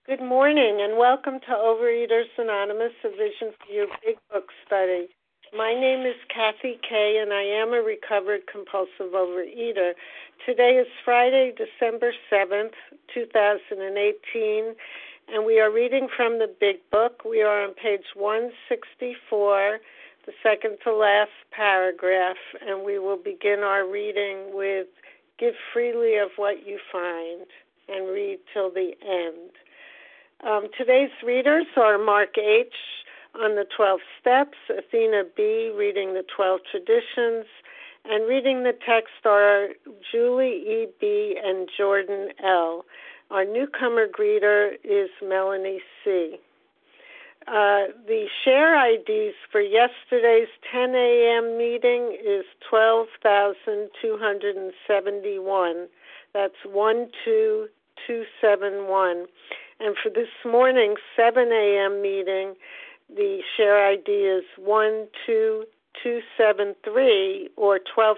Good morning and welcome to Overeaters Anonymous, a Vision for You Big Book Study. My name is Kathy Kay and I am a recovered compulsive overeater. Today is Friday, December 7th, 2018, and we are reading from the Big Book. We are on page 164, the second to last paragraph, and we will begin our reading with "Give freely of what you find," and read till the end. Today's readers are Mark H. on the 12 Steps, Athena B. reading the 12 Traditions, and reading the text are Julie E. B. and Jordan L. Our newcomer greeter is Melanie C. The share IDs for yesterday's 10 a.m. meeting is 12,271. That's 12271. And for this morning's 7 a.m. meeting, the share ID is 12273, or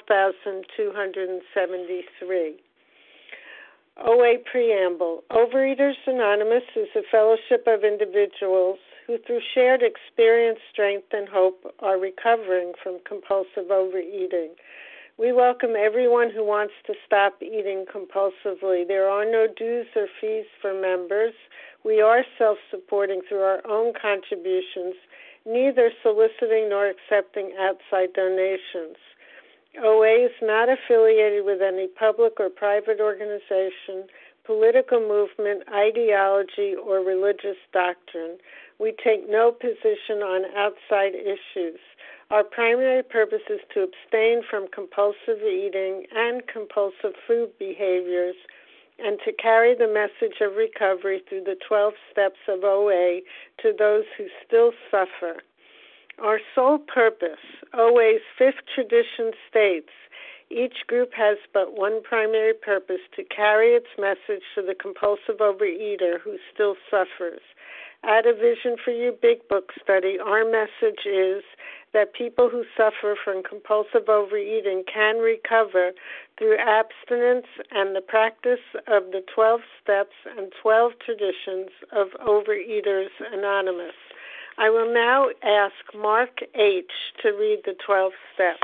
12,273. OA Preamble. Overeaters Anonymous is a fellowship of individuals who, through shared experience, strength, and hope, are recovering from compulsive overeating. We welcome everyone who wants to stop eating compulsively. There are no dues or fees for members. We are self-supporting through our own contributions, neither soliciting nor accepting outside donations. OA is not affiliated with any public or private organization, political movement, ideology, or religious doctrine. We take no position on outside issues. Our primary purpose is to abstain from compulsive eating and compulsive food behaviors and to carry the message of recovery through the 12 steps of OA to those who still suffer. Our sole purpose, OA's fifth tradition states, each group has but one primary purpose: to carry its message to the compulsive overeater who still suffers. At a Vision for You Big Book Study, our message is that people who suffer from compulsive overeating can recover through abstinence and the practice of the 12 steps and 12 traditions of Overeaters Anonymous. I will now ask Mark H. to read the 12 steps.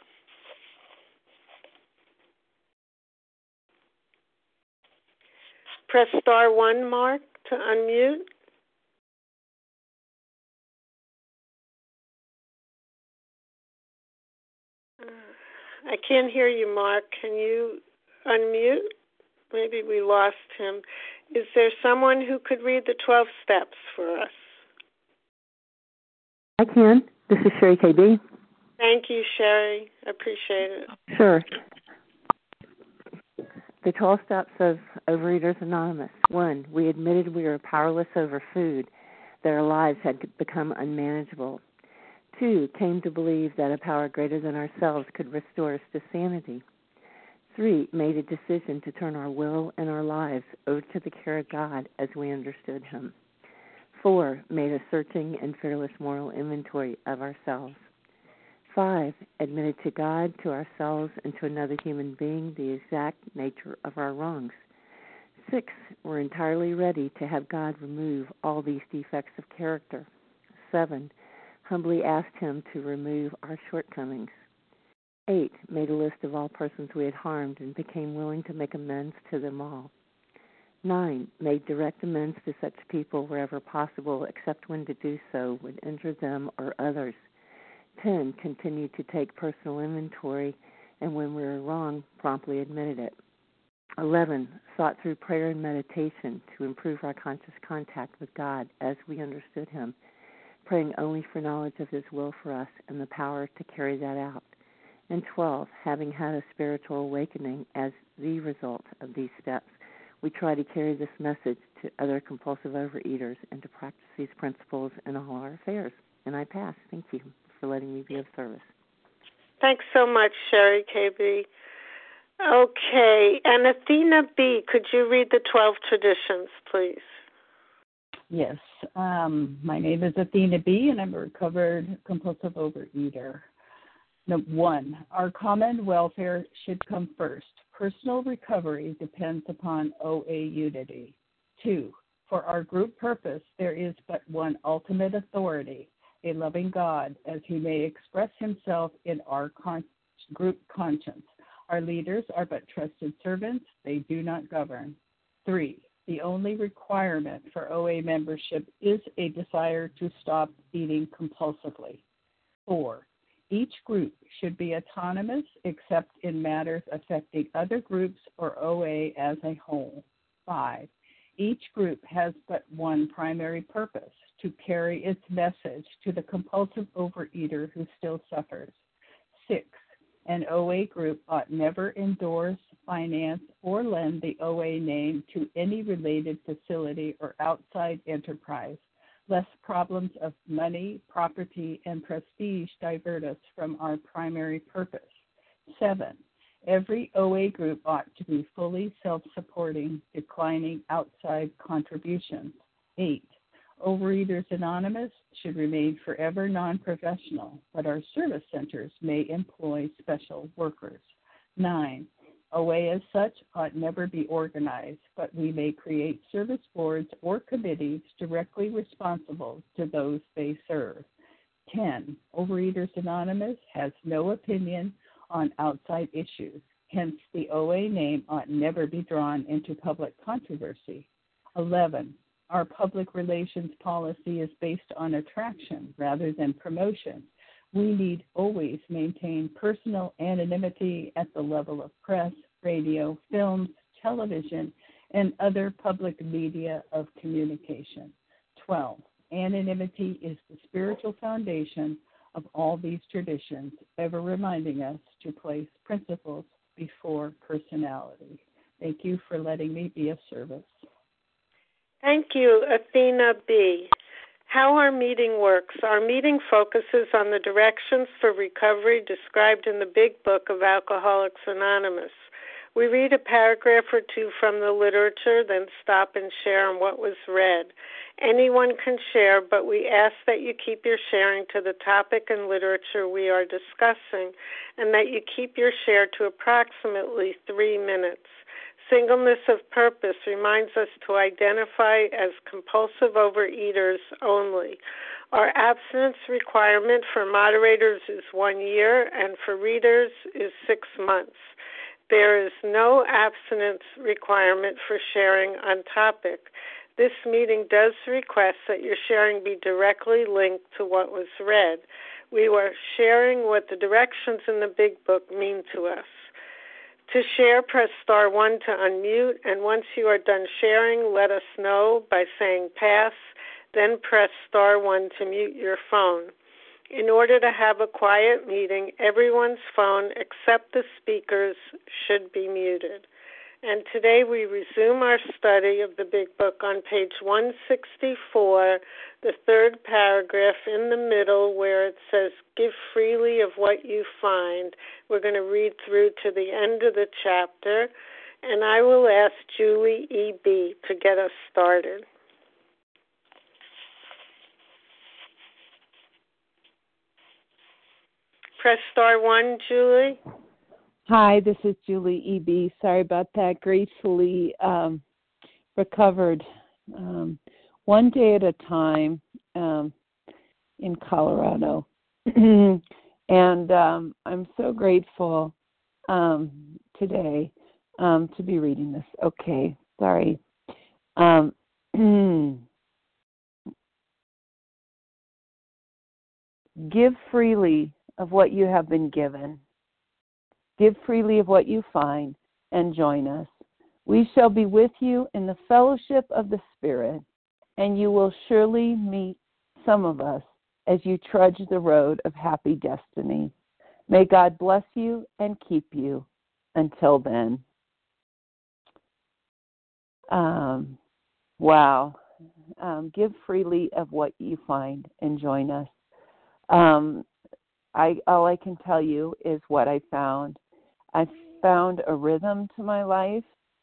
Press star 1, Mark, to unmute. I can't hear you, Mark. Can you unmute? Maybe we lost him. Is there someone who could read the 12 steps for us? I can. This is Sherry KB. Thank you, Sherry. I appreciate it. Sure. The 12 steps of Overeaters Anonymous. 1, we admitted we were powerless over food, that our lives had become unmanageable. 2, came to believe that a power greater than ourselves could restore us to sanity. 3, made a decision to turn our will and our lives over to the care of God as we understood Him. 4, made a searching and fearless moral inventory of ourselves. 5, admitted to God, to ourselves, and to another human being the exact nature of our wrongs. 6, were entirely ready to have God remove all these defects of character. 7, humbly asked Him to remove our shortcomings. 8, made a list of all persons we had harmed and became willing to make amends to them all. 9, made direct amends to such people wherever possible, except when to do so would injure them or others. 10, continued to take personal inventory, and when we were wrong, promptly admitted it. 11, sought through prayer and meditation to improve our conscious contact with God as we understood Him, praying only for knowledge of His will for us and the power to carry that out. And 12, having had a spiritual awakening as the result of these steps, we try to carry this message to other compulsive overeaters and to practice these principles in all our affairs. And I pass. Thank you for letting me be of service. Thanks so much, Sherry KB. Okay, and Athena B., could you read the 12 traditions, please? Yes. My name is Athena B., and I'm a recovered compulsive overeater. 1, our common welfare should come first. Personal recovery depends upon OA unity. 2, For our group purpose, there is but one ultimate authority, a loving God, as he may express himself in our group conscience. Our leaders are but trusted servants. They do not govern. 3. The only requirement for OA membership is a desire to stop eating compulsively. 4. Each group should be autonomous except in matters affecting other groups or OA as a whole. 5. Each group has but one primary purpose, to carry its message to the compulsive overeater who still suffers. 6. An OA group ought never endorse, finance, or lend the OA name to any related facility or outside enterprise, lest problems of money, property, and prestige divert us from our primary purpose. 7. Every OA group ought to be fully self-supporting, declining outside contributions. 8. Overeaters Anonymous should remain forever non-professional, but our service centers may employ special workers. 9. OA as such ought never be organized, but we may create service boards or committees directly responsible to those they serve. 10. Overeaters Anonymous has no opinion on outside issues. Hence, the OA name ought never be drawn into public controversy. 11. Our public relations policy is based on attraction rather than promotion. We need always maintain personal anonymity at the level of press, radio, films, television, and other public media of communication. 12. Anonymity is the spiritual foundation of all these traditions, ever reminding us to place principles before personality. Thank you for letting me be of service. Thank you, Athena B. How our meeting works. Our meeting focuses on the directions for recovery described in the Big Book of Alcoholics Anonymous. We read a paragraph or two from the literature, then stop and share on what was read. Anyone can share, but we ask that you keep your sharing to the topic and literature we are discussing, and that you keep your share to approximately 3 minutes. Singleness of purpose reminds us to identify as compulsive overeaters only. Our abstinence requirement for moderators is 1 year, and for readers is 6 months. There is no abstinence requirement for sharing on topic. This meeting does request that your sharing be directly linked to what was read. We are sharing what the directions in the Big Book mean to us. To share, press star 1 to unmute, and once you are done sharing, let us know by saying pass, then press star 1 to mute your phone. In order to have a quiet meeting, everyone's phone except the speaker's should be muted. And today we resume our study of the Big Book on page 164, the third paragraph in the middle where it says, give freely of what you find. We're going to read through to the end of the chapter, and I will ask Julie E.B. to get us started. Press star 1, Julie. Hi, this is Julie E.B. Sorry about that. Gracefully recovered 1 day at a time in Colorado. And I'm so grateful today to be reading this. Okay, sorry. Give freely of what you have been given. Give freely of what you find and join us. We shall be with you in the fellowship of the Spirit, and you will surely meet some of us as you trudge the road of happy destiny. May God bless you and keep you until then. Wow. Give freely of what you find and join us. All I can tell you is what I found. I found a rhythm to my life.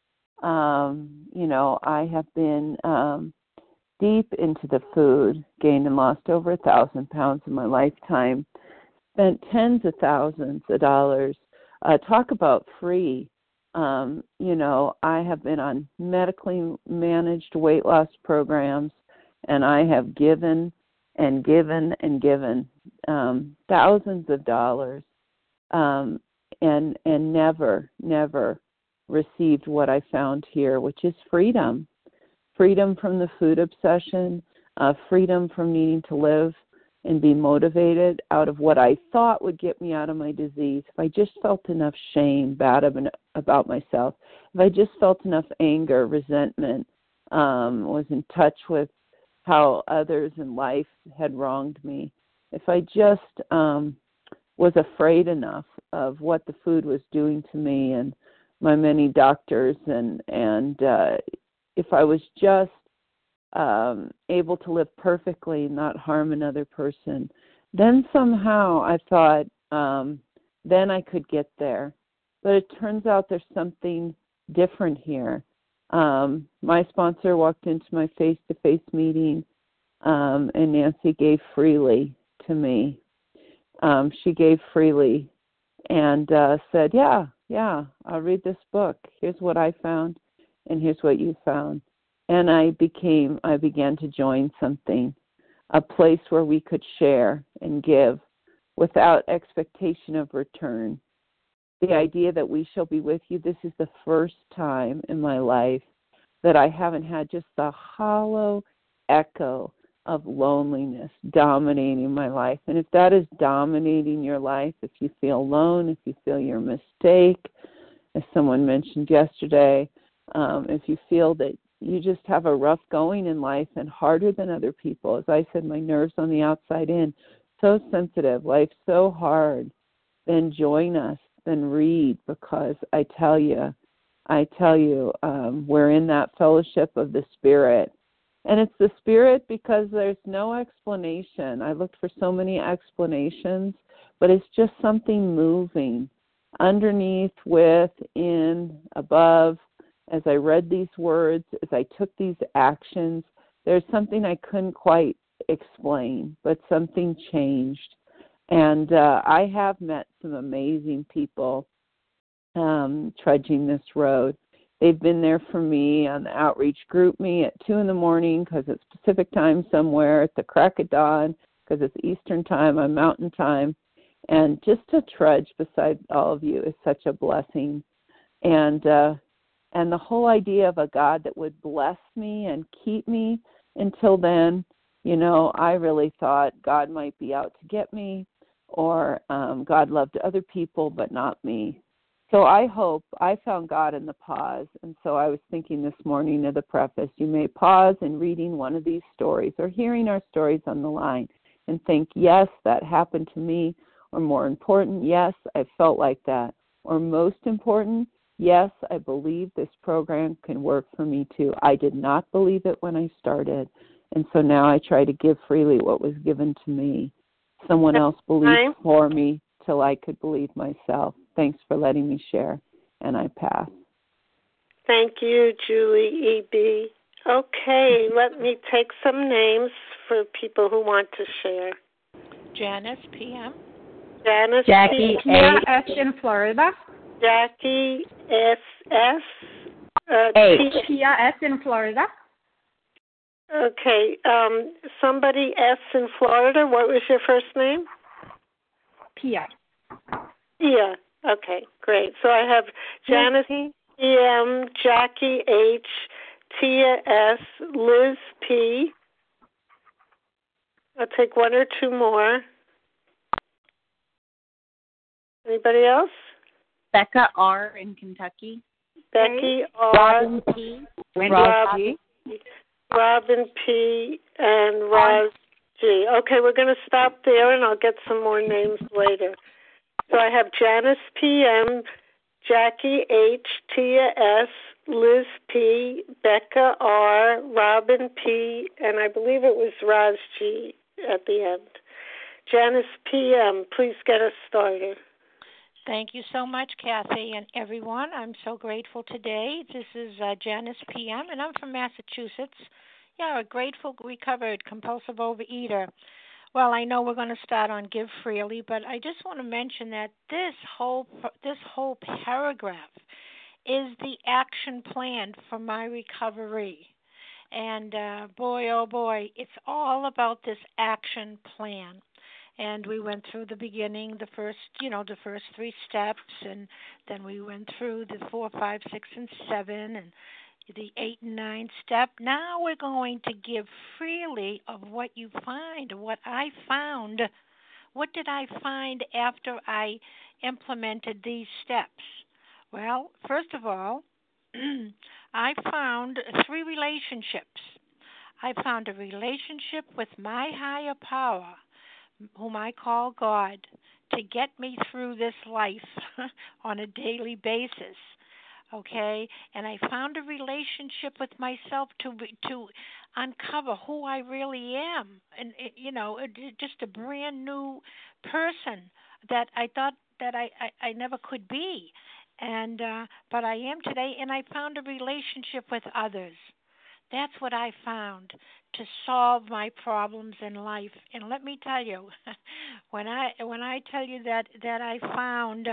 I have been deep into the food, gained and lost over 1,000 pounds in my lifetime, spent tens of thousands of dollars. Talk about free. I have been on medically managed weight loss programs, and I have given and given and given thousands of dollars, and never received what I found here, which is freedom. Freedom from the food obsession, freedom from needing to live and be motivated out of what I thought would get me out of my disease. If I just felt enough shame, about myself, if I just felt enough anger, resentment, was in touch with how others in life had wronged me, if I just was afraid enough of what the food was doing to me and my many doctors, and if I was just able to live perfectly, not harm another person, then somehow I thought, then I could get there. But it turns out there's something different here. My sponsor walked into my face-to-face meeting, and Nancy gave freely to me. She gave freely and said, yeah, I'll read this book. Here's what I found, and here's what you found. And I began to join something, a place where we could share and give without expectation of return. The idea that we shall be with you, this is the first time in my life that I haven't had just the hollow echo of loneliness dominating my life. And if that is dominating your life, if you feel alone, if you feel you're a mistake, as someone mentioned yesterday, if you feel that you just have a rough going in life and harder than other people, as I said, my nerves on the outside in, so sensitive, life's so hard, then join us, then read, because I tell you, we're in that fellowship of the Spirit. And it's the Spirit because there's no explanation. I looked for so many explanations, but it's just something moving underneath, within, above. As I read these words, as I took these actions, there's something I couldn't quite explain, but something changed. And I have met some amazing people trudging this road. They've been there for me on the outreach group me at 2 a.m. because it's Pacific time somewhere, at the crack of dawn because it's Eastern time, I'm Mountain time. And just to trudge beside all of you is such a blessing. And the whole idea of a God that would bless me and keep me until then, I really thought God might be out to get me, or God loved other people but not me. So I hope I found God in the pause. And so I was thinking this morning of the preface, you may pause in reading one of these stories or hearing our stories on the line and think, yes, that happened to me, or more important, yes, I felt like that, or most important, yes, I believe this program can work for me too. I did not believe it when I started, and so now I try to give freely what was given to me. Someone else believed for me till I could believe myself. Thanks for letting me share, and I pass. Thank you, Julie E.B. Okay, let me take some names for people who want to share. Janice P.M. Janice Jackie P.M. A.S. in Florida. Jackie S.S. Tia S. in Florida. Okay, somebody S. in Florida. What was your first name? Pia. Pia. Okay, great. So I have Janice P.M., Jackie H., Tia S., Liz P. I'll take one or two more. Anybody else? Becca R. in Kentucky. Becky R. Robin P. Robin P. and Roz G. Okay, we're going to stop there, and I'll get some more names later. So I have Janice P.M., Jackie H., Tia S., Liz P., Becca R., Robin P., and I believe it was Roz G. at the end. Janice P.M., please get us started. Thank you so much, Kathy, and everyone. I'm so grateful today. This is Janice P.M., and I'm from Massachusetts. Yeah, a grateful, recovered, compulsive overeater. Well, I know we're going to start on Give Freely, but I just want to mention that this whole paragraph is the action plan for my recovery. And boy, oh boy, it's all about this action plan. And we went through the beginning, the first 3 steps, and then we went through the 4, 5, 6, and 7, and the 8 and 9 step. Now we're going to give freely of what you find, what I found. What did I find after I implemented these steps? Well, first of all, I found 3 relationships. I found a relationship with my higher power, whom I call God, to get me through this life on a daily basis. Okay, and I found a relationship with myself to uncover who I really am, and just a brand new person that I thought that I never could be, and but I am today. And I found a relationship with others. That's what I found to solve my problems in life. And let me tell you, when I tell you that I found,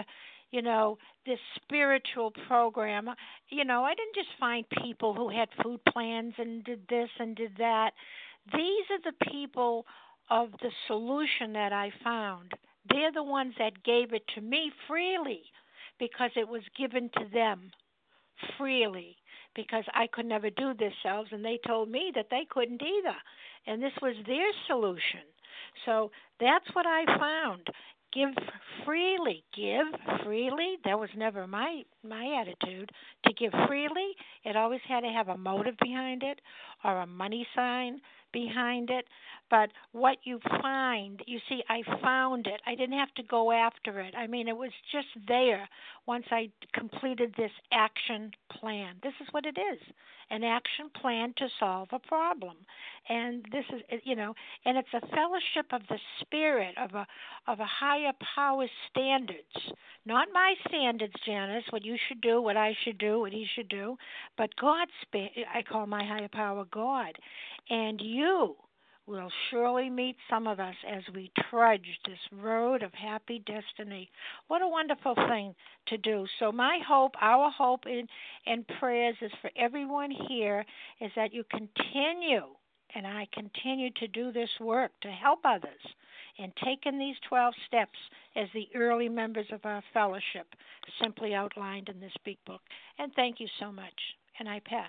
this spiritual program, I didn't just find people who had food plans and did this and did that. These are the people of the solution that I found. They're the ones that gave it to me freely because it was given to them freely, because I could never do this selves, and they told me that they couldn't either. And this was their solution. So that's what I found. Give freely. Give freely. That was never my attitude. To give freely, it always had to have a motive behind it or a money sign behind it. But what you find, you see, I found it. I didn't have to go after it. I mean, it was just there once I completed this action plan. This is what it is, an action plan to solve a problem. And this is, and it's a fellowship of the spirit, of a higher power standards. Not my standards, Janice, what you should do, what I should do, what he should do, but God's I call my higher power God. And you will surely meet some of us as we trudge this road of happy destiny. What a wonderful thing to do. So my hope, our hope and prayers is for everyone here is that you continue, and I continue to do this work to help others and taking these 12 steps as the early members of our fellowship simply outlined in this big book. And thank you so much. And I pass.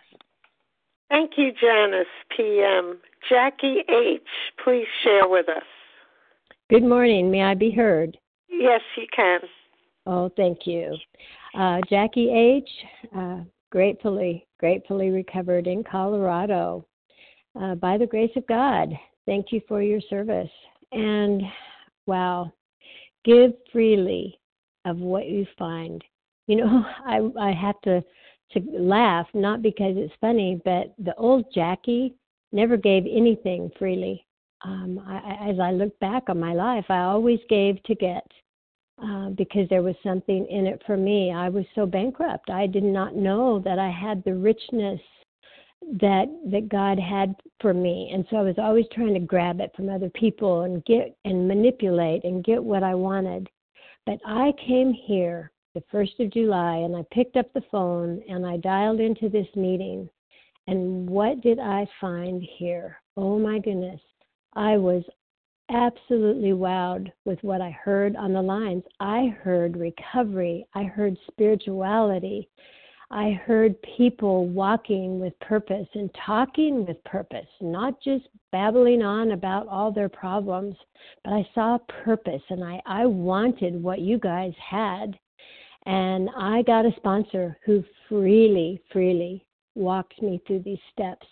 Thank you, Janice, PM. Jackie H., please share with us. Good morning. May I be heard? Yes, you can. Oh, thank you. Jackie H., gratefully recovered in Colorado. By the grace of God, thank you for your service. And, wow, give freely of what you find. I have to laugh, not because it's funny, but the old Jackie never gave anything freely. As I look back on my life, I always gave to get because there was something in it for me. I was so bankrupt. I did not know that I had the richness that God had for me. And so I was always trying to grab it from other people and get and manipulate and get what I wanted. But I came here the 1st of July, and I picked up the phone, and I dialed into this meeting. And what did I find here? Oh, my goodness. I was absolutely wowed with what I heard on the lines. I heard recovery. I heard spirituality. I heard people walking with purpose and talking with purpose, not just babbling on about all their problems, but I saw purpose, and I wanted what you guys had. And I got a sponsor who freely walked me through these steps.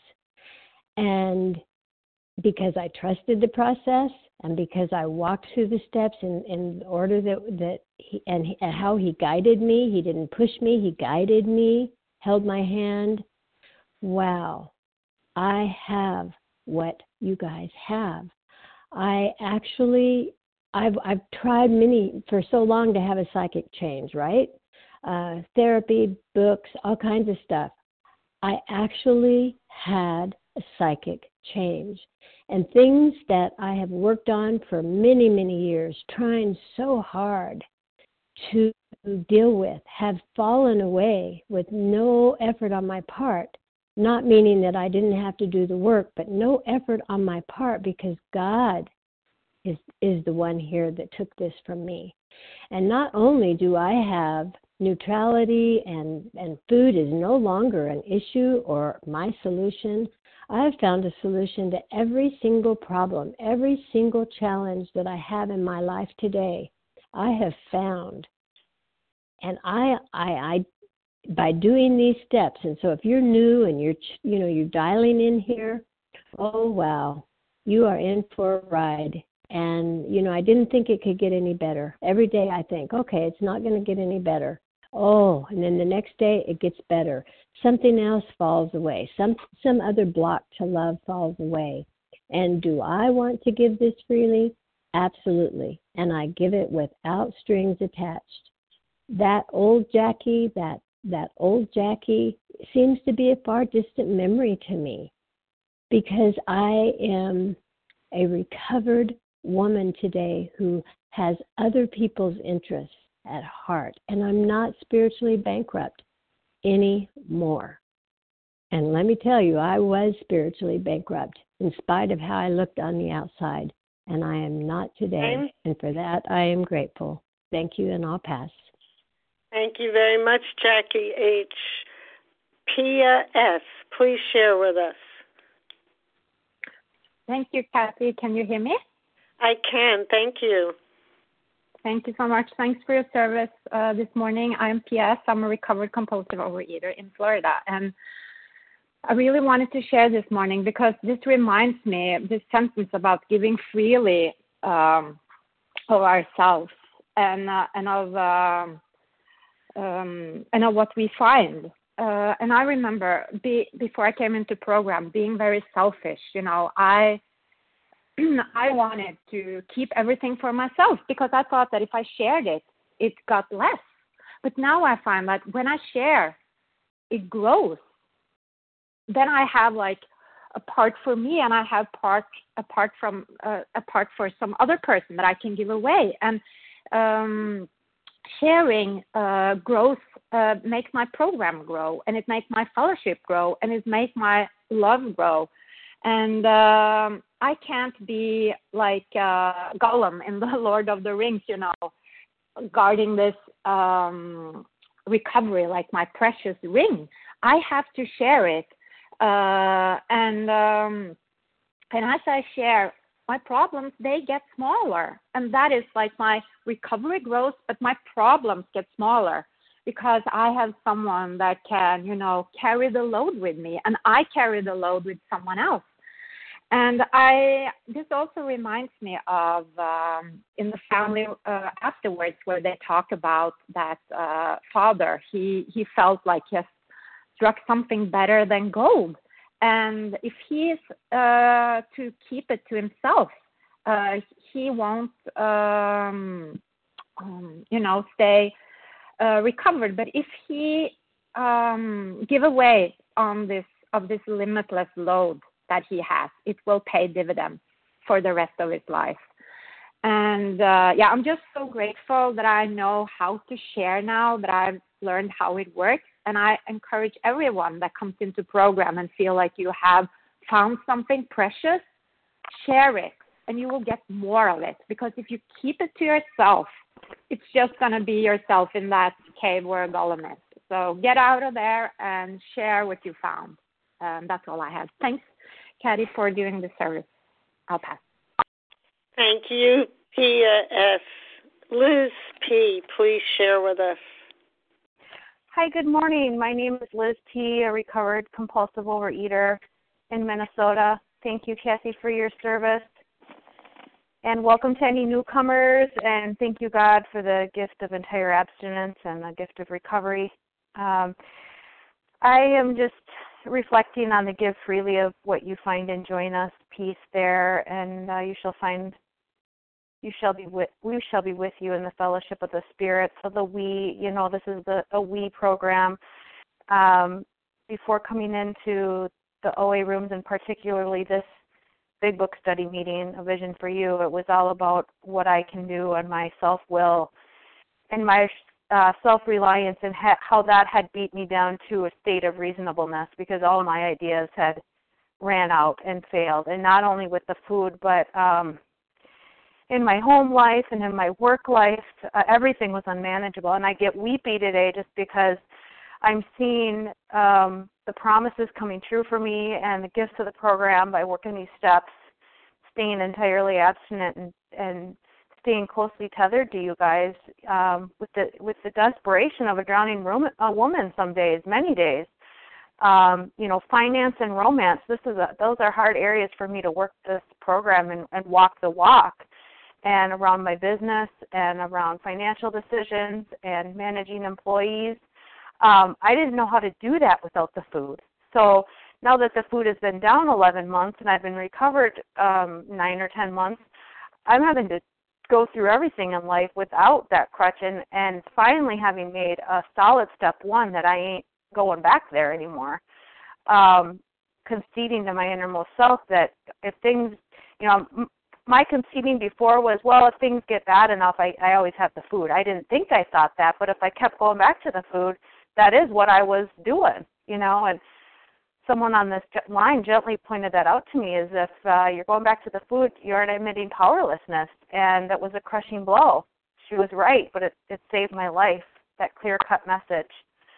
And because I trusted the process and because I walked through the steps in the order that he, and how he guided me, he didn't push me, he guided me, held my hand. Wow, I have what you guys have. I've tried for so long to have a psychic change, right? Therapy, books, all kinds of stuff. I actually had a psychic change. And things that I have worked on for many, many years, trying so hard to deal with have fallen away with no effort on my part, not meaning that I didn't have to do the work, but no effort on my part, because God is the one here that took this from me. And not only do I have neutrality and food is no longer an issue or my solution, I have found a solution to every single problem, every single challenge that I have in my life today. I have found, and I by doing these steps. And so if you're new and you're dialing in here, oh wow, you are in for a ride. And I didn't think it could get any better. Every day I think, okay, it's not going to get any better. Oh, and then the next day it gets better. Something else falls away. Some other block to love falls away. And do I want to give this freely? Absolutely. And I give it without strings attached. That old Jackie seems to be a far distant memory to me, because I am a recovered woman today who has other people's interests at heart, and I'm not spiritually bankrupt anymore. And let me tell you, I was spiritually bankrupt in spite of how I looked on the outside, and I am not today. And for that, I am grateful. Thank you, and I'll pass. Thank you very much, Jackie H. Pia S., please share with us. Thank you, Kathy. Can you hear me? I can. Thank you. Thank you so much. Thanks for your service this morning. I'm P.S. I'm a recovered compulsive overeater in Florida. And I really wanted to share this morning because this reminds me of this sentence about giving freely of ourselves and of what we find. And I remember before I came into program being very selfish. I wanted to keep everything for myself because I thought that if I shared it, it got less. But now I find that when I share, it grows. Then I have like a part for me, and I have a part for some other person that I can give away. And sharing growth makes my program grow, and it makes my fellowship grow, and it makes my love grow. And I can't be like Gollum in the Lord of the Rings, guarding this recovery like my precious ring. I have to share it. And as I share, my problems, they get smaller. And that is like my recovery grows, but my problems get smaller because I have someone that can, carry the load with me, and I carry the load with someone else. And this also reminds me of in the family afterwards where they talk about that father. He felt like he has struck something better than gold. And if he is to keep it to himself, he won't, stay recovered. But if he give away of this limitless load that he has, it will pay dividends for the rest of his life. And I'm just so grateful that I know how to share now, that I've learned how it works. And I encourage everyone that comes into program and feel like you have found something precious, share it, and you will get more of it. Because if you keep it to yourself, it's just going to be yourself in that cave where Gollum is. So get out of there and share what you found. That's all I have. Thanks, Kathy, for doing the service. I'll pass. Thank you, Pia S. Liz P., please share with us. Hi, good morning. My name is Liz P., a recovered compulsive overeater in Minnesota. Thank you, Kathy, for your service. And welcome to any newcomers, and thank you, God, for the gift of entire abstinence and the gift of recovery. I am just reflecting on the give freely of what you find and join us piece there, and we shall be with you in the fellowship of the Spirit. So the we, this is a we program. Before coming into the OA rooms, and particularly this Big Book study meeting, A Vision for You, it was all about what I can do and my self-will and my self-reliance, and how that had beat me down to a state of reasonableness because all my ideas had ran out and failed. And not only with the food, but in my home life and in my work life, everything was unmanageable. And I get weepy today just because I'm seeing the promises coming true for me and the gifts of the program by working these steps, staying entirely abstinent and staying closely tethered to you guys with the desperation of a drowning woman some days, many days. Finance and romance, those are hard areas for me to work this program and walk the walk. And around my business and around financial decisions and managing employees, I didn't know how to do that without the food. So now that the food has been down 11 months and I've been recovered 9 or 10 months, I'm having to go through everything in life without that crutch, and finally having made a solid step one that I ain't going back there anymore. Conceding to my innermost self that if things, my conceding before was, well, if things get bad enough, I always have the food. I didn't think I thought that, but if I kept going back to the food, that is what I was doing, and someone on this line gently pointed that out to me, is if you're going back to the food, you're admitting powerlessness, and that was a crushing blow. She was right, but it saved my life, that clear-cut message.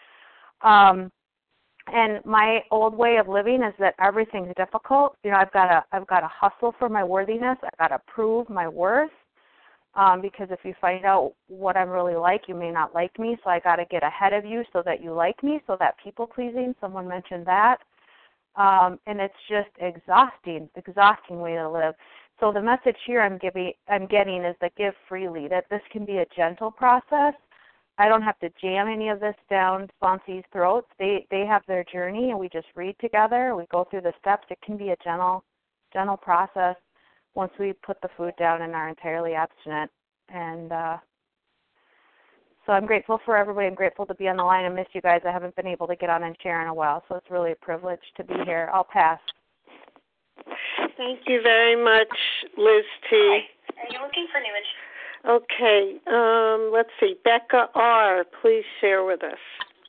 And my old way of living is that everything's difficult. I've got to hustle for my worthiness. I've got to prove my worth. Because if you find out what I'm really like, you may not like me. So I got to get ahead of you so that you like me. So that people pleasing. Someone mentioned that, and it's just exhausting way to live. So the message here I'm getting is that give freely. That this can be a gentle process. I don't have to jam any of this down sponsees' throats. They have their journey, and we just read together. We go through the steps. It can be a gentle process once we put the food down and are entirely abstinent. And so I'm grateful for everybody. I'm grateful to be on the line. I miss you guys. I haven't been able to get on and share in a while, so it's really a privilege to be here. I'll pass. Thank you very much, Liz T. Are you looking for new information? Okay, let's see. Becca R., please share with us.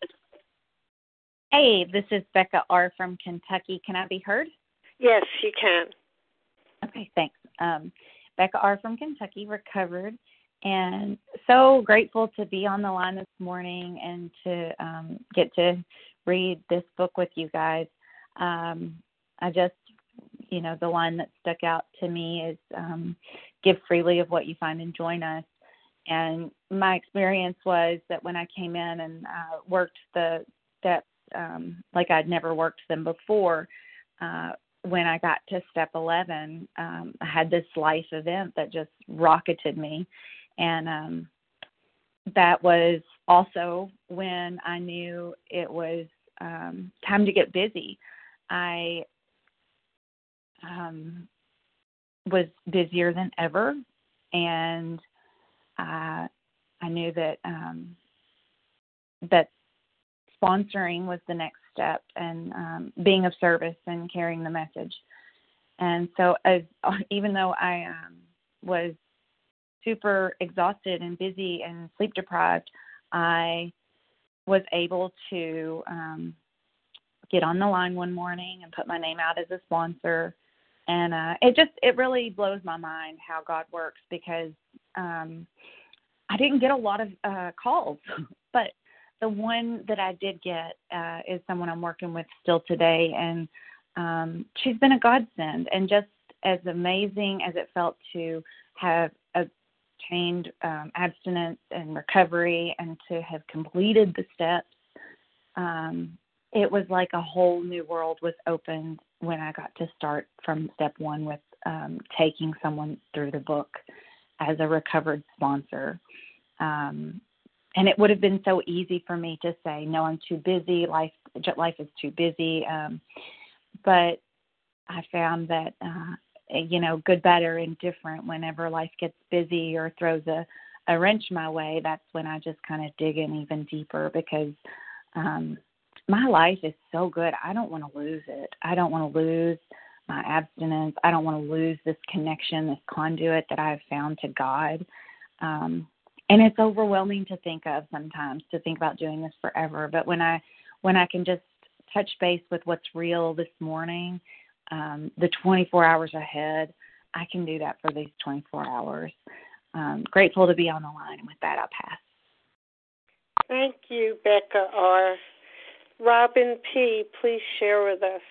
Hey, this is Becca R. from Kentucky. Can I be heard? Yes, you can. Okay, thanks. Becca R. from Kentucky, recovered, and so grateful to be on the line this morning and to get to read this book with you guys. I just, the line that stuck out to me is give freely of what you find and join us. And my experience was that when I came in and worked the steps like I'd never worked them before, when I got to step 11, I had this life event that just rocketed me. And that was also when I knew it was time to get busy. I was busier than ever, and I knew that that sponsoring was the next step, and being of service and carrying the message. And so, even though I was super exhausted and busy and sleep deprived, I was able to get on the line one morning and put my name out as a sponsor. And it really blows my mind how God works, because I didn't get a lot of calls, but the one that I did get is someone I'm working with still today, and she's been a godsend. And just as amazing as it felt to have obtained abstinence and recovery and to have completed the steps, it was like a whole new world was opened when I got to start from step one with taking someone through the book as a recovered sponsor. And it would have been so easy for me to say, no, I'm too busy. Life is too busy. But I found that, good, bad, or indifferent, whenever life gets busy or throws a wrench my way, that's when I just kind of dig in even deeper, because my life is so good. I don't want to lose it. I don't want to lose my abstinence. I don't want to lose this connection, this conduit that I have found to God. And it's overwhelming to think of sometimes, to think about doing this forever. But when I can just touch base with what's real this morning, the 24 hours ahead, I can do that for these 24 hours. Grateful to be on the line. And with that, I'll pass. Thank you, Becca R. Robin P., please share with us.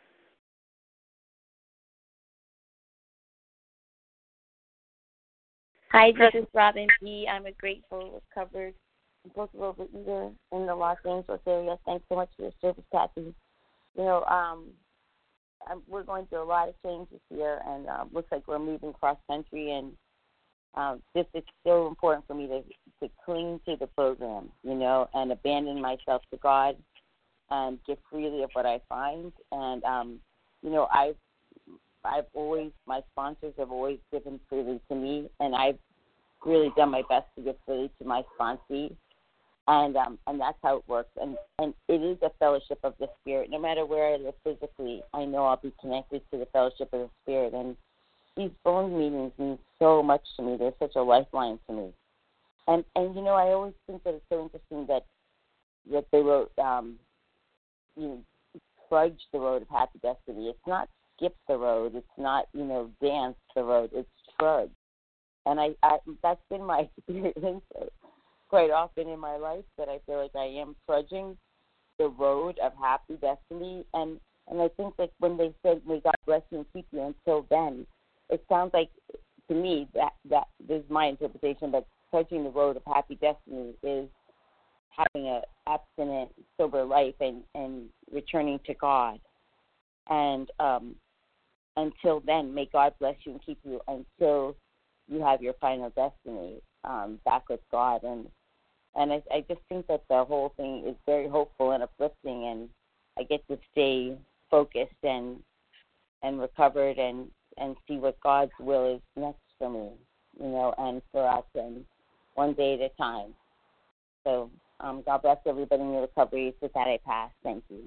Hi, this is Robin P. I'm a grateful, recovered, compulsive overeater in the Los Angeles area. Thanks so much for your service, Kathy. You know, we're going through a lot of changes here, and looks like we're moving cross-country, and just it's so important for me to cling to the program, you know, and abandon myself to God and give freely of what I find. And, you know, I've always, my sponsors have always given freely to me, and I've really done my best to give freely to my sponsee. And that's how it works. And it is a fellowship of the Spirit. No matter where I live physically, I know I'll be connected to the fellowship of the Spirit. And these phone meetings mean so much to me. They're such a lifeline to me. And you know, I always think that it's so interesting that they wrote, you know, trudge the road of happy destiny. It's not skip the road. It's not, you know, dance the road. It's trudge. And I that's been my experience quite often in my life, that I feel like I am trudging the road of happy destiny. And I think that when they said, may God bless you and keep you until then, it sounds like, to me, that this is my interpretation, that trudging the road of happy destiny is having an abstinent, sober life and returning to God. And until then, may God bless you and keep you until you have your final destiny back with God. And I just think that the whole thing is very hopeful and uplifting, and I get to stay focused and recovered and see what God's will is next for me, you know, and for us, and one day at a time. So God bless everybody in your recovery. With that, I pass. Thank you.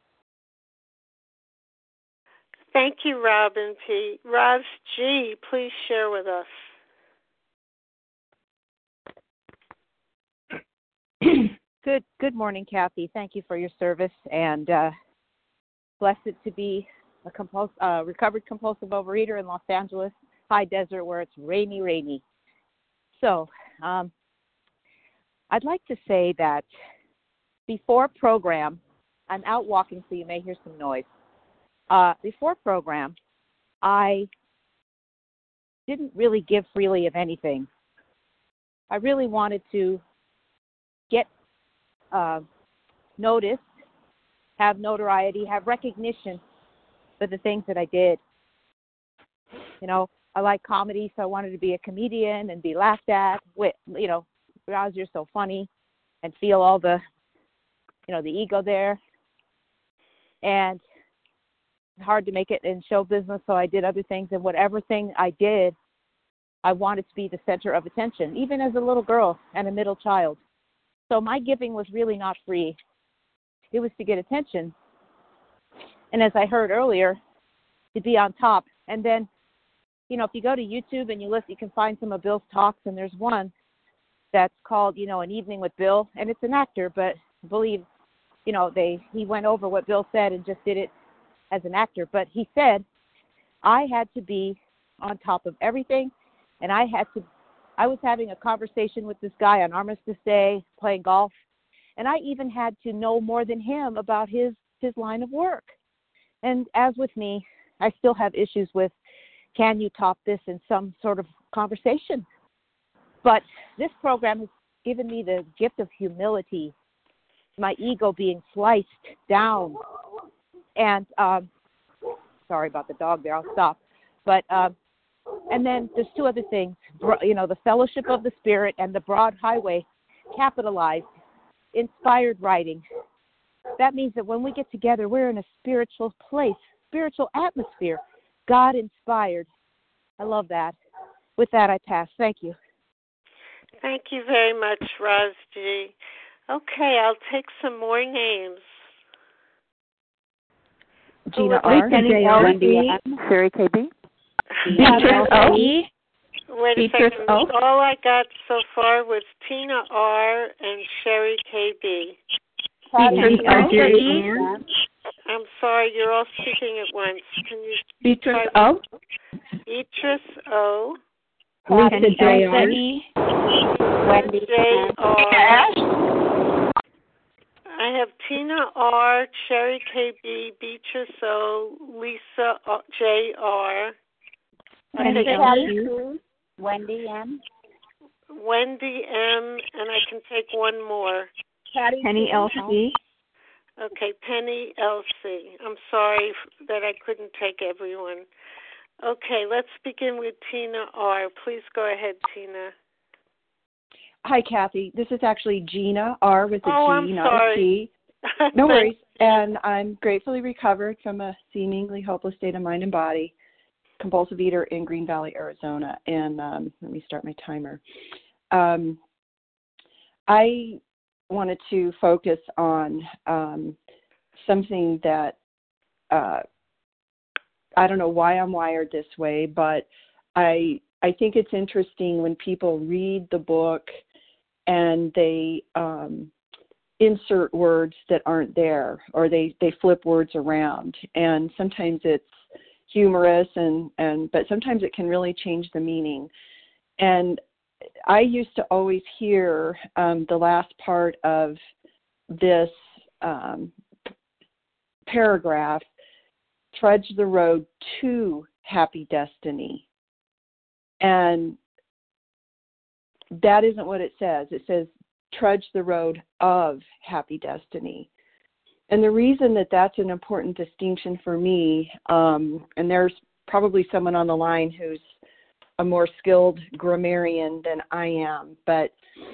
Thank you, Robin P. Roz G., please share with us. Good morning, Kathy. Thank you for your service, and blessed to be a recovered compulsive overeater in Los Angeles, high desert, where it's rainy. So I'd like to say that before program, I'm out walking, so you may hear some noise. Before program, I didn't really give freely of anything. I really wanted to get noticed, have notoriety, have recognition for the things that I did. You know, I like comedy, so I wanted to be a comedian and be laughed at. With, you know, Roz, you're so funny, and feel all the, you know, the ego there. And it's hard to make it in show business, so I did other things. And whatever thing I did, I wanted to be the center of attention, even as a little girl and a middle child. So my giving was really not free. It was to get attention. And as I heard earlier, to be on top. And then, you know, if you go to YouTube and you listen, you can find some of Bill's talks, and there's one that's called, you know, An Evening with Bill, and it's an actor, but I believe, you know, he went over what Bill said and just did it as an actor. But he said, I had to be on top of everything, and I was having a conversation with this guy on Armistice Day, playing golf, and I even had to know more than him about his line of work. And as with me, I still have issues with, can you top this in some sort of conversation? But this program has given me the gift of humility, my ego being sliced down. And sorry about the dog there, I'll stop. But and then there's two other things, you know, the fellowship of the Spirit and the broad highway, capitalized, inspired writing. That means that when we get together, we're in a spiritual place, spiritual atmosphere, God inspired. I love that. With that, I pass. Thank you. Thank you very much, Roz G. Okay, I'll take some more names. Gina R. Wendy M. Sherry KB. Wait a Beatrice second. O. All I got so far was Tina R. and Sherry KB. Beatrice O. I'm sorry, you're all speaking at once. Can you? Beatrice O. Beatrice O. Lisa J.R. Wendy J.R. I have Tina R., Sherry KB, Beatrice O., Lisa J.R. Wendy M. Wendy M., and I can take one more. Penny L.C. Okay, Penny L.C. I'm sorry that I couldn't take everyone. Okay, let's begin with Tina R. Please go ahead, Tina. Hi, Kathy. This is actually Gina R. with a G, not sorry. a C. No worries. And I'm gratefully recovered from a seemingly hopeless state of mind and body, compulsive eater in Green Valley, Arizona. And let me start my timer. I wanted to focus on something that I don't know why I'm wired this way, but I think it's interesting when people read the book and they insert words that aren't there, or they flip words around. And sometimes it's humorous, but sometimes it can really change the meaning. And I used to always hear the last part of this paragraph, trudge the road to happy destiny. And that isn't what it says. It says trudge the road of happy destiny. And the reason that that's an important distinction for me, and there's probably someone on the line who's a more skilled grammarian than I am, but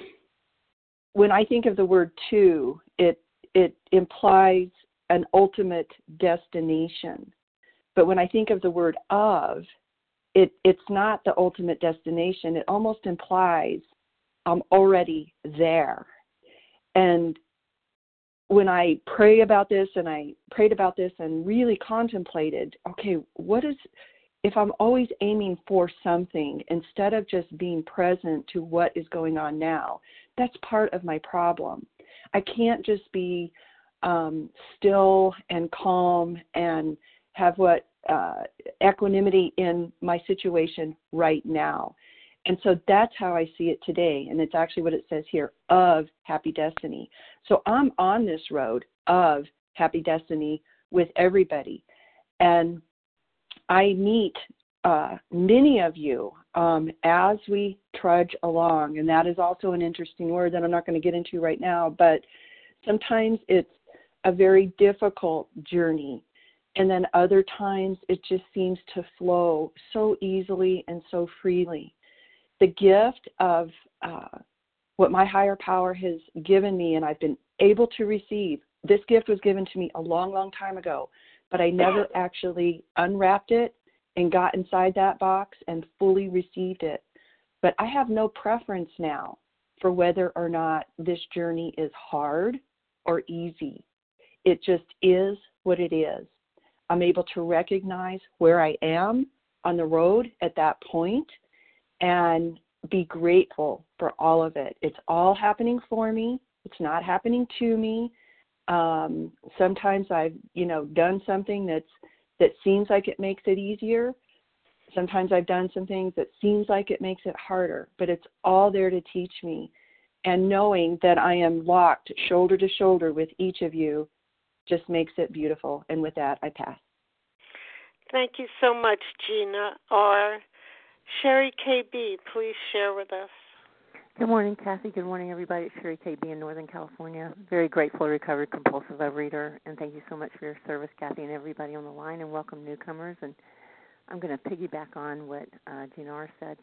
when I think of the word to, it implies an ultimate destination. But when I think of the word of, it's not the ultimate destination. It almost implies I'm already there. And when I pray about this, and I prayed about this and really contemplated, okay, if I'm always aiming for something instead of just being present to what is going on now, that's part of my problem. I can't just be still and calm and have equanimity in my situation right now. And so that's how I see it today. And it's actually what it says here, of happy destiny. So I'm on this road of happy destiny with everybody. And I meet many of you as we trudge along. And that is also an interesting word that I'm not going to get into right now. But sometimes it's a very difficult journey. And then other times it just seems to flow so easily and so freely. The gift of what my higher power has given me and I've been able to receive, this gift was given to me a long, long time ago, but I never actually unwrapped it and got inside that box and fully received it. But I have no preference now for whether or not this journey is hard or easy. It just is what it is. I'm able to recognize where I am on the road at that point and be grateful for all of it. It's all happening for me. It's not happening to me. Sometimes I've, done something that seems like it makes it easier. Sometimes I've done some things that seems like it makes it harder, but it's all there to teach me. And knowing that I am locked shoulder to shoulder with each of you just makes it beautiful. And with that, I pass. Thank you so much, Gina R. Sherry KB, please share with us. Good morning, Kathy. Good morning, everybody. It's Sherry KB in Northern California. Very grateful, recovered compulsive overeater, and thank you so much for your service, Kathy, and everybody on the line, and welcome newcomers. And I'm going to piggyback on what Gina R. said.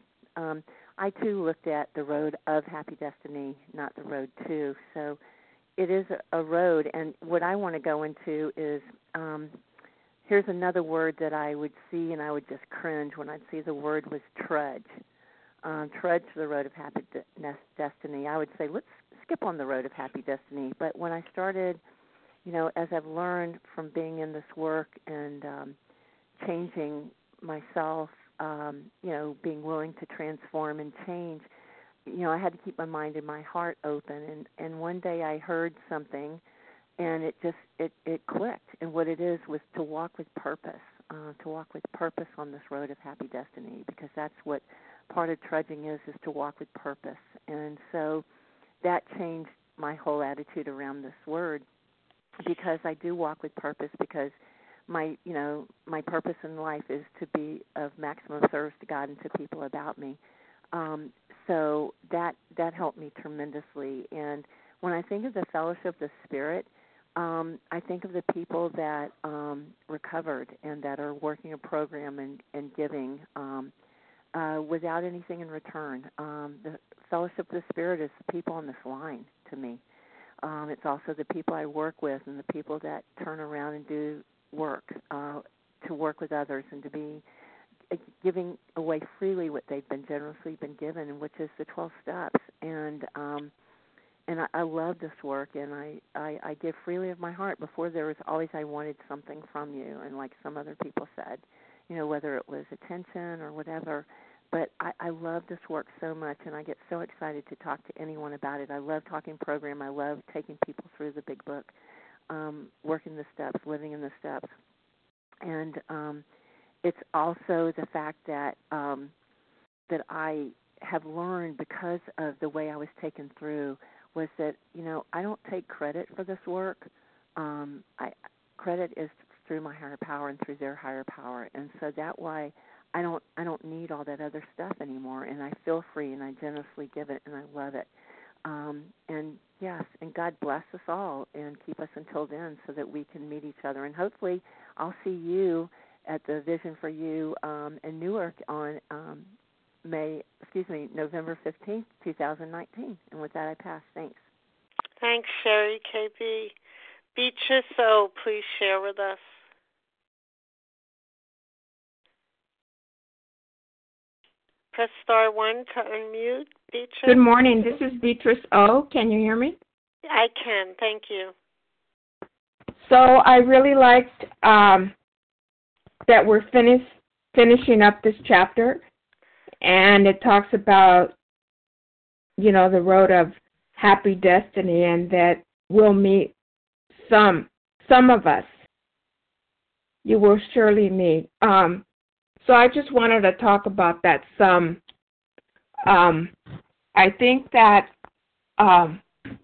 I, too, looked at the road of happy destiny, not the road to. So it is a road, and what I want to go into is here's another word that I would see, and I would just cringe when I'd see the word was trudge. Trudge the road of happy destiny. I would say, let's skip on the road of happy destiny. But when I started, as I've learned from being in this work and changing myself, being willing to transform and change, I had to keep my mind and my heart open. And one day I heard something, and it clicked. And what it is was to walk with purpose, on this road of happy destiny, because that's what part of trudging is to walk with purpose. And so that changed my whole attitude around this word, because I do walk with purpose, because my purpose in life is to be of maximum service to God and to people about me. So that helped me tremendously. And when I think of the Fellowship of the Spirit, I think of the people that recovered and that are working a program and giving without anything in return. The Fellowship of the Spirit is the people on this line to me. It's also the people I work with and the people that turn around and do work to work with others and to be giving away freely what they've been generously been given, and which is the 12 steps. And I love this work, and I give freely of my heart. Before, there was always I wanted something from you, and like some other people said, whether it was attention or whatever. But I love this work so much, and I get so excited to talk to anyone about it. I love talking program. I love taking people through the big book, working the steps, living in the steps. And it's also the fact that that I have learned because of the way I was taken through was that, I don't take credit for this work. Credit is through my higher power and through their higher power. And so that's why I don't need all that other stuff anymore, and I feel free, and I generously give it, and I love it. And yes, and God bless us all and keep us until then so that we can meet each other. And hopefully I'll see you at the Vision for You in Newark on November 15th, 2019. And with that, I pass. Thanks. Thanks, Sherry KB. Beatrice O, please share with us. Press star 1 to unmute. Beatrice. Good morning. This is Beatrice O. Can you hear me? I can. Thank you. So I really liked that we're finishing up this chapter, and it talks about, the road of happy destiny, and that we'll meet some of us. You will surely meet. So I just wanted to talk about that some. I think that, I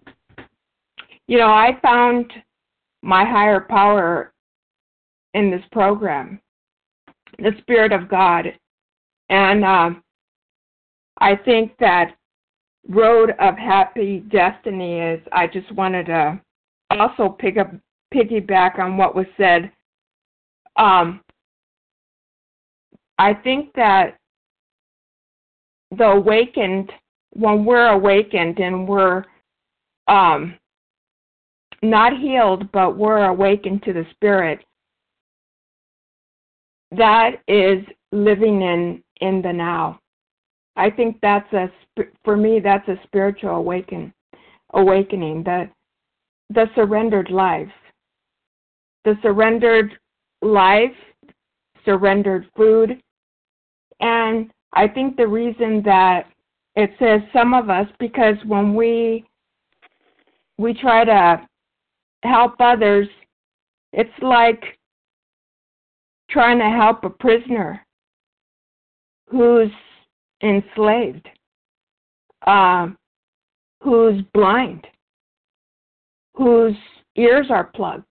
found my higher power in this program, the Spirit of God. And I think that road of happy destiny is, I just wanted to also piggyback on what was said. I think that when we're awakened and we're not healed, but we're awakened to the Spirit, that is living in the now. I think for me, that's a spiritual awakening, the surrendered life. The surrendered life, surrendered food. And I think the reason that it says some of us, because when we try to help others, it's like trying to help a prisoner who's enslaved, who's blind, whose ears are plugged.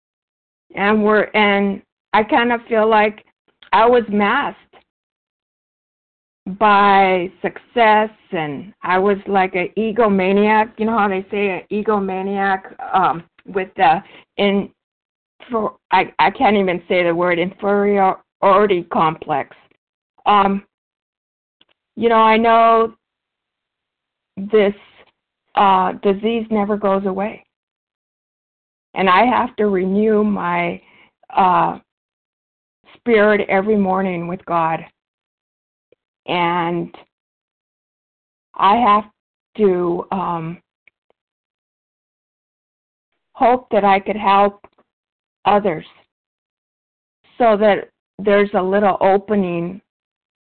And I kind of feel like I was masked by success, and I was like an egomaniac. You know how they say an egomaniac with I can't even say the word, inferiority complex. I know this disease never goes away, and I have to renew my spirit every morning with God. And I have to hope that I could help others so that there's a little opening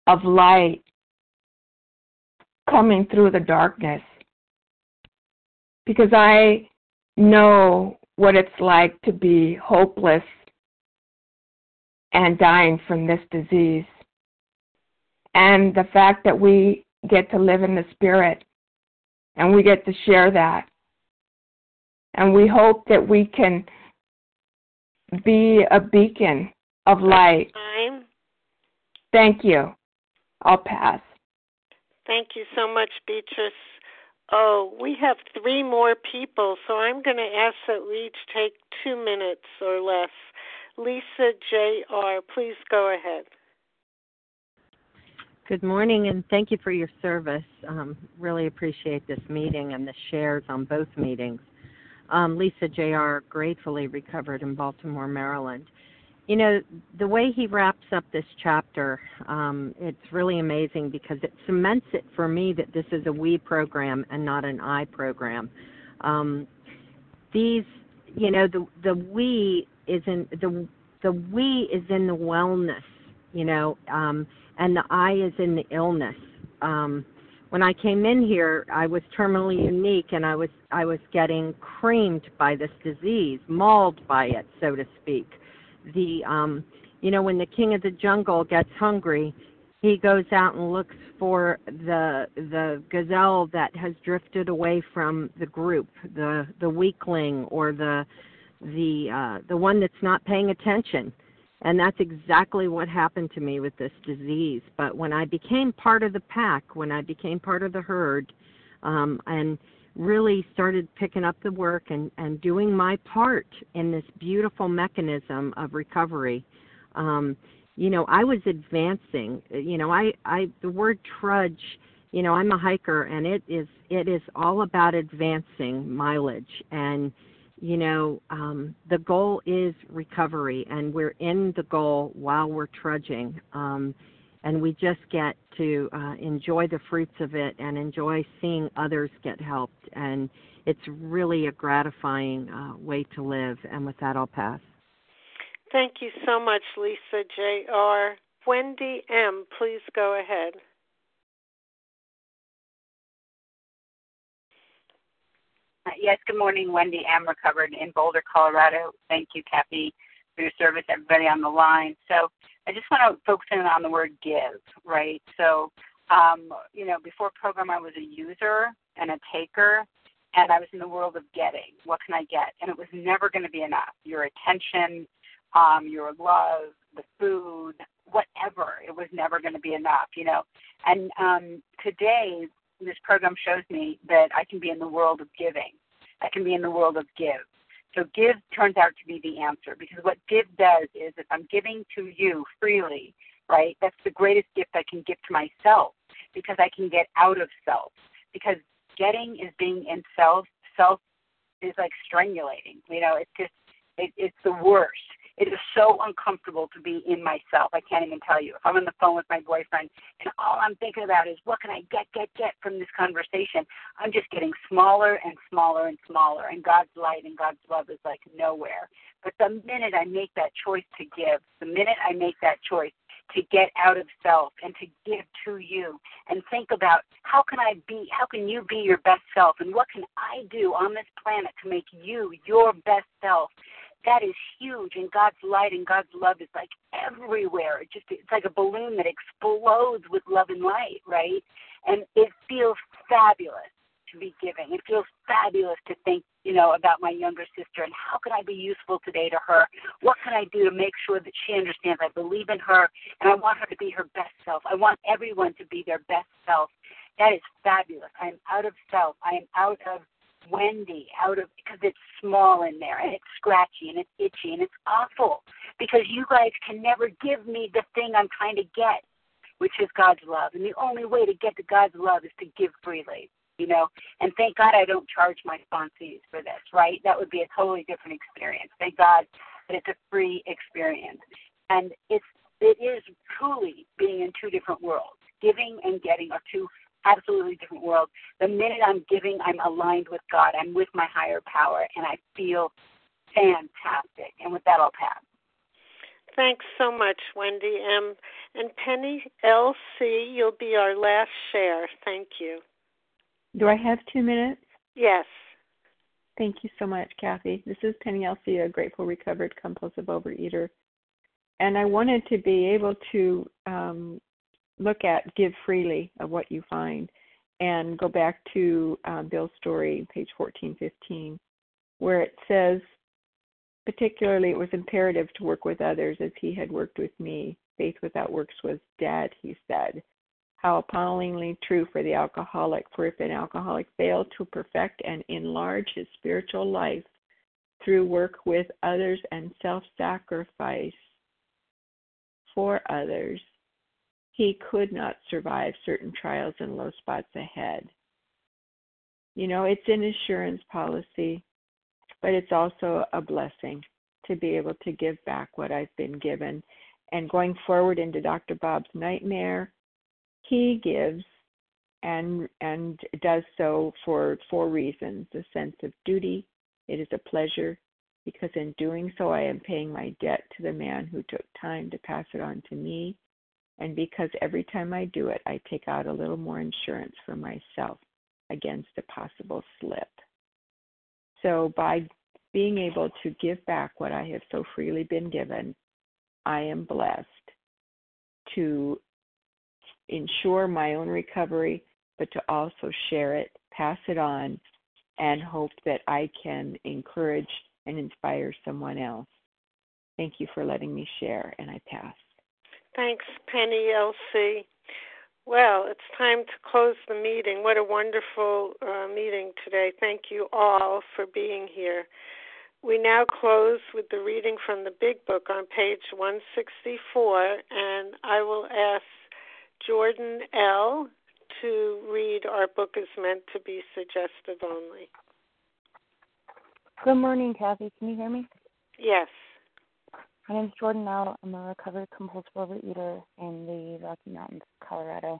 of light coming through the darkness, because I know what it's like to be hopeless and dying from this disease. And the fact that we get to live in the Spirit and we get to share that. And we hope that we can be a beacon of light. Time. Thank you. I'll pass. Thank you so much, Beatrice. Oh, we have 3 more people, so I'm going to ask that we each take 2 minutes or less. Lisa J.R., please go ahead. Good morning, and thank you for your service. Really appreciate this meeting and the shares on both meetings. Lisa J.R., gratefully recovered in Baltimore, Maryland. You know, the way he wraps up this chapter, it's really amazing because it cements it for me that this is a we program and not an I program. These, you know, the we is in the we is in the wellness, you know, and the I is in the illness. When I came in here, I was terminally unique, and I was getting creamed by this disease, mauled by it, so to speak. You know, when the king of the jungle gets hungry, he goes out and looks for the gazelle that has drifted away from the group, the weakling, or the one that's not paying attention. And that's exactly what happened to me with this disease. But when I became part of the pack, when I became part of the herd, and really started picking up the work and doing my part in this beautiful mechanism of recovery, you know, I was advancing. You know, the word trudge, you know, I'm a hiker, and it is all about advancing mileage. And you know, the goal is recovery, and we're in the goal while we're trudging, and we just get to enjoy the fruits of it and enjoy seeing others get helped, and it's really a gratifying way to live. And with that, I'll pass. Thank you so much, Lisa J.R. Wendy M., please go ahead. Yes, good morning, Wendy M., recovered in Boulder, Colorado. Thank you, Kathy, for your service, everybody on the line. So I just want to focus in on the word give, right? So, you know, before program, I was a user and a taker, and I was in the world of getting. What can I get? And it was never going to be enough. Your attention, your love, the food, whatever. It was never going to be enough, you know. And today, this program shows me that I can be in the world of giving. I can be in the world of give. So give turns out to be the answer, because what give does is if I'm giving to you freely, right, that's the greatest gift I can give to myself, because I can get out of self. Because getting is being in self. Self is like strangulating. You know, it's just, it's the worst. It is so uncomfortable to be in myself. I can't even tell you. If I'm on the phone with my boyfriend and all I'm thinking about is what can I get from this conversation, I'm just getting smaller and smaller and smaller. And God's light and God's love is like nowhere. But the minute I make that choice to give, the minute I make that choice to get out of self and to give to you and think about how can you be your best self, and what can I do on this planet to make you your best self, that is huge. And God's light and God's love is like everywhere. It's like a balloon that explodes with love and light, right? And it feels fabulous to be giving. It feels fabulous to think, you know, about my younger sister and how can I be useful today to her? What can I do to make sure that she understands I believe in her and I want her to be her best self? I want everyone to be their best self. That is fabulous. I am out of self. I am out of Wendy, because it's small in there and it's scratchy and it's itchy and it's awful, because you guys can never give me the thing I'm trying to get, which is God's love. And the only way to get to God's love is to give freely, you know. And thank God I don't charge my sponsees for this, right? That would be a totally different experience. Thank God that it's a free experience. And it is truly being in two different worlds. Giving and getting are two absolutely different world. The minute I'm giving, I'm aligned with God. I'm with my higher power, and I feel fantastic. And with that, I'll pass. Thanks so much, Wendy M. And Penny L.C., you'll be our last share. Thank you. Do I have 2 minutes? Yes. Thank you so much, Kathy. This is Penny L.C., a grateful, recovered, compulsive overeater. And I wanted to be able to look at Give Freely of what you find and go back to Bill's story, page 1415, where it says, particularly it was imperative to work with others as he had worked with me. Faith without works was dead, he said. How appallingly true for the alcoholic, for if an alcoholic failed to perfect and enlarge his spiritual life through work with others and self-sacrifice for others, he could not survive certain trials and low spots ahead. You know, it's an insurance policy, but it's also a blessing to be able to give back what I've been given. And going forward into Dr. Bob's nightmare, he gives and does so for 4 reasons. A sense of duty. It is a pleasure because in doing so I am paying my debt to the man who took time to pass it on to me. And because every time I do it, I take out a little more insurance for myself against a possible slip. So by being able to give back what I have so freely been given, I am blessed to ensure my own recovery, but to also share it, pass it on, and hope that I can encourage and inspire someone else. Thank you for letting me share, and I pass. Thanks, Penny L.C. Well, it's time to close the meeting. What a wonderful meeting today. Thank you all for being here. We now close with the reading from the Big Book on page 164, and I will ask Jordan L. to read Our Book is Meant to be Suggestive Only. Good morning, Kathy. Can you hear me? Yes. My name is Jordan L. I'm a recovered compulsive overeater in the Rocky Mountains, Colorado.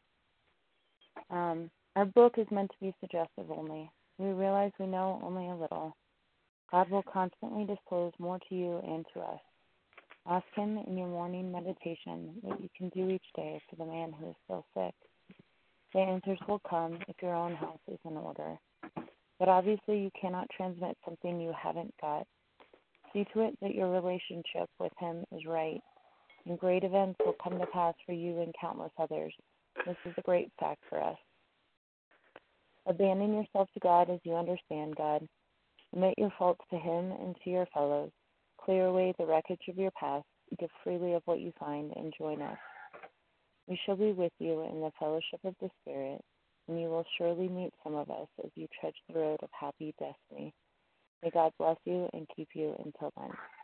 Our book is meant to be suggestive only. We realize we know only a little. God will constantly disclose more to you and to us. Ask Him in your morning meditation what you can do each day for the man who is still sick. The answers will come if your own house is in order. But obviously you cannot transmit something you haven't got. See to it that your relationship with Him is right, and great events will come to pass for you and countless others. This is a great fact for us. Abandon yourself to God as you understand God. Admit your faults to Him and to your fellows. Clear away the wreckage of your past. Give freely of what you find and join us. We shall be with you in the fellowship of the Spirit, and you will surely meet some of us as you trudge the road of happy destiny. May God bless you and keep you until then.